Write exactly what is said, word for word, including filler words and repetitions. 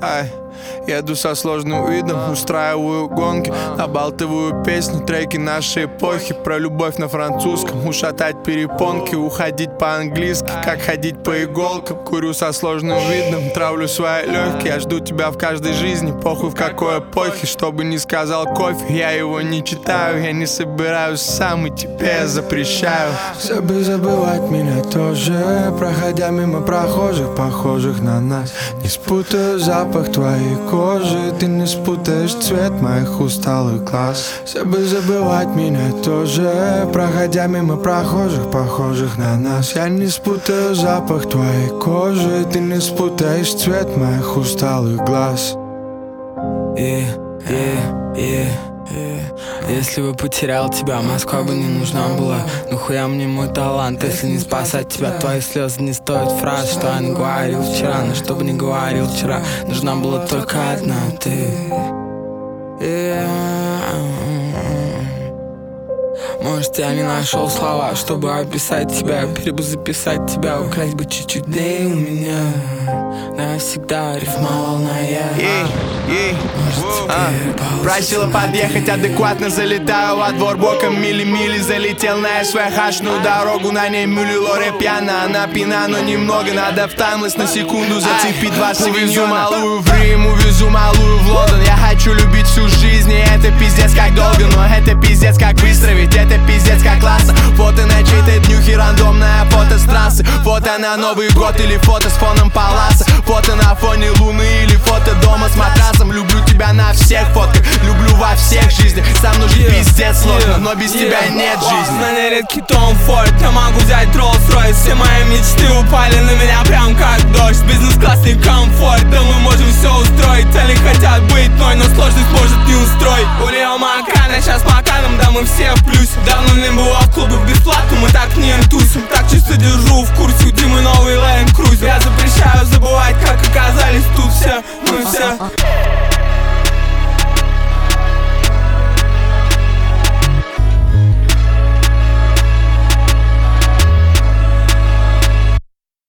Ай, еду со сложным видом, устраиваю гонки, набалтываю песни, треки нашей эпохи. Про любовь на французском, ушатать перепонки, уходить по-английски, как ходить по иголкам. Курю со сложным видом, травлю свои легкие. Я жду тебя в каждой жизни, похуй в какой эпохе. Что бы ни сказал кофе, я его не читаю. Я не собираюсь сам, и тебе я запрещаю. Все бы забывать меня тоже, проходя мимо прохожих, похожих на нас. Не спутаю запах твоей кожи, ты не спутаешь цвет моих усталых глаз. Все бы забывать меня тоже, проходя мимо прохожих, похожих на нас. Я не спутаю запах твоей кожи, ты не спутаешь цвет моих усталых глаз. Yeah, yeah, yeah, yeah. Если бы потерял тебя, Москва бы не нужна была. Ну хуя мне мой талант, если не спасать тебя. Твои слезы не стоят фраз, что я не говорил вчера. Но что бы ни говорил вчера, нужна была только одна ты. Yeah. Может, я не нашел слова, чтобы описать тебя. Перезаписать тебя, украсть бы чуть-чуть дней у меня. Навсегда рифмоволная. Ей, ей, а, просила подъехать адекватно, залетаю во двор боком мили-мили. Залетел на эс вэ хашную дорогу, на ней мюли лоре пьяна. Она пьяна, но немного, надо в таймлесс на секунду зацепить два савиньона. Увезу малую в Рим, увезу малую в Лондон. Я хочу любить всю жизнь, и это пиздец как долго. Но это пиздец как быстро, ведь это пиздец как классно. Фото на чьей-то днюхе, рандомное фото с трассы. Фото на Новый год или фото с фоном паласа. Фото на фоне луны или фото дома с матрасом. Люблю тебя на всех фотках, люблю во всех жизнях. Со мной же пиздец сложно, но без тебя нет жизни. На ней редкий Том Форд, я могу взять Роллс-Ройс. Все мои мечты упали на меня прям как дождь. Без